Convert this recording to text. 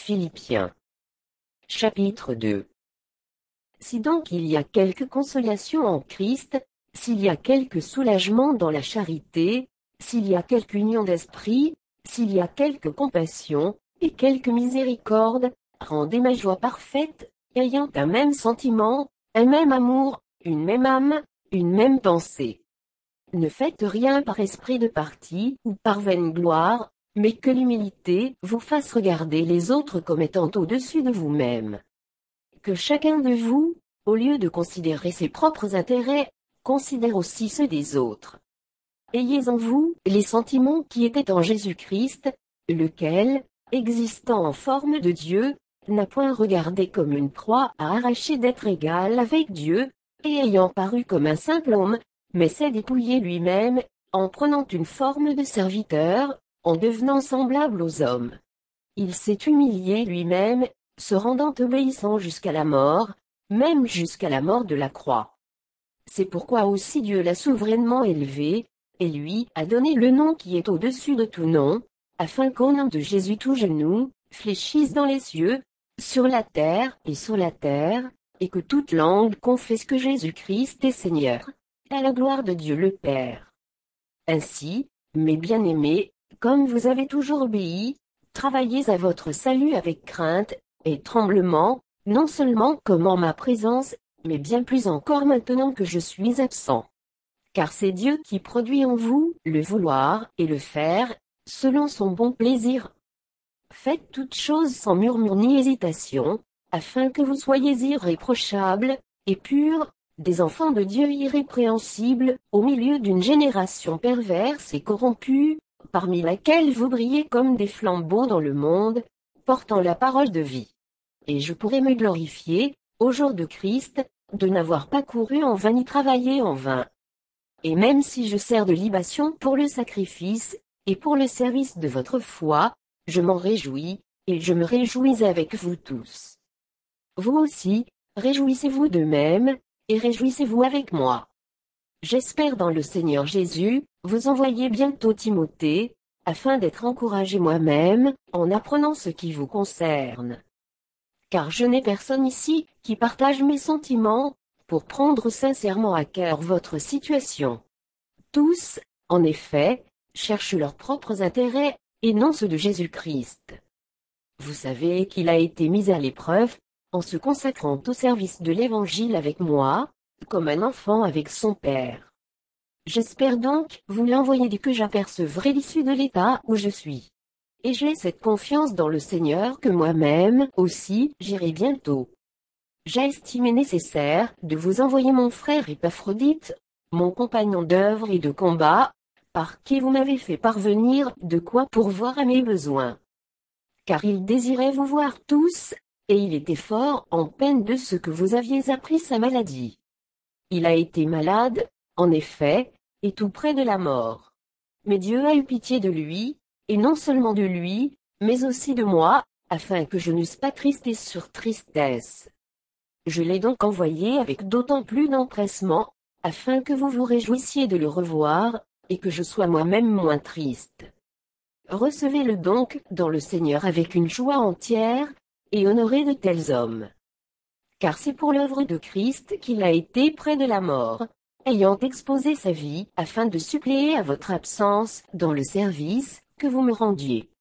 Philippiens. Chapitre 2. Si donc il y a quelque consolation en Christ, s'il y a quelque soulagement dans la charité, s'il y a quelque union d'esprit, s'il y a quelque compassion, et quelque miséricorde, rendez ma joie parfaite, ayant un même sentiment, un même amour, une même âme, une même pensée. Ne faites rien par esprit de parti ou par vaine gloire, mais que l'humilité vous fasse regarder les autres comme étant au-dessus de vous-même. Que chacun de vous, au lieu de considérer ses propres intérêts, considère aussi ceux des autres. Ayez en vous les sentiments qui étaient en Jésus-Christ, lequel, existant en forme de Dieu, n'a point regardé comme une proie à arracher d'être égal avec Dieu, et ayant paru comme un simple homme, mais s'est dépouillé lui-même, en prenant une forme de serviteur, en devenant semblable aux hommes. Il s'est humilié lui-même, se rendant obéissant jusqu'à la mort, même jusqu'à la mort de la croix. C'est pourquoi aussi Dieu l'a souverainement élevé, et lui a donné le nom qui est au-dessus de tout nom, afin qu'au nom de Jésus tout genou fléchisse dans les cieux, sur la terre, et que toute langue confesse que Jésus-Christ est Seigneur, à la gloire de Dieu le Père. Ainsi, mes bien-aimés, comme vous avez toujours obéi, travaillez à votre salut avec crainte et tremblement, non seulement comme en ma présence, mais bien plus encore maintenant que je suis absent. Car c'est Dieu qui produit en vous le vouloir et le faire, selon son bon plaisir. Faites toutes choses sans murmure ni hésitation, afin que vous soyez irréprochables et purs, des enfants de Dieu irrépréhensibles, au milieu d'une génération perverse et corrompue, parmi laquelle vous brillez comme des flambeaux dans le monde, portant la parole de vie. Et je pourrais me glorifier, au jour de Christ, de n'avoir pas couru en vain ni travaillé en vain. Et même si je sers de libation pour le sacrifice, et pour le service de votre foi, je m'en réjouis, et je me réjouis avec vous tous. Vous aussi, réjouissez-vous de même, et réjouissez-vous avec moi. J'espère dans le Seigneur Jésus, vous envoyer bientôt Timothée, afin d'être encouragé moi-même, en apprenant ce qui vous concerne. Car je n'ai personne ici, qui partage mes sentiments, pour prendre sincèrement à cœur votre situation. Tous, en effet, cherchent leurs propres intérêts, et non ceux de Jésus-Christ. Vous savez qu'il a été mis à l'épreuve, en se consacrant au service de l'Évangile avec moi, comme un enfant avec son père. J'espère donc vous l'envoyer dès que j'apercevrai l'issue de l'état où je suis. Et j'ai cette confiance dans le Seigneur que moi-même, aussi, j'irai bientôt. J'ai estimé nécessaire de vous envoyer mon frère Épaphrodite, mon compagnon d'œuvre et de combat, par qui vous m'avez fait parvenir de quoi pourvoir à mes besoins. Car il désirait vous voir tous, et il était fort en peine de ce que vous aviez appris sa maladie. Il a été malade, en effet, et tout près de la mort. Mais Dieu a eu pitié de lui, et non seulement de lui, mais aussi de moi, afin que je n'eusse pas tristesse sur tristesse. Je l'ai donc envoyé avec d'autant plus d'empressement, afin que vous vous réjouissiez de le revoir, et que je sois moi-même moins triste. Recevez-le donc dans le Seigneur avec une joie entière, et honorez de tels hommes. Car c'est pour l'œuvre de Christ qu'il a été près de la mort, ayant exposé sa vie afin de suppléer à votre absence dans le service que vous me rendiez.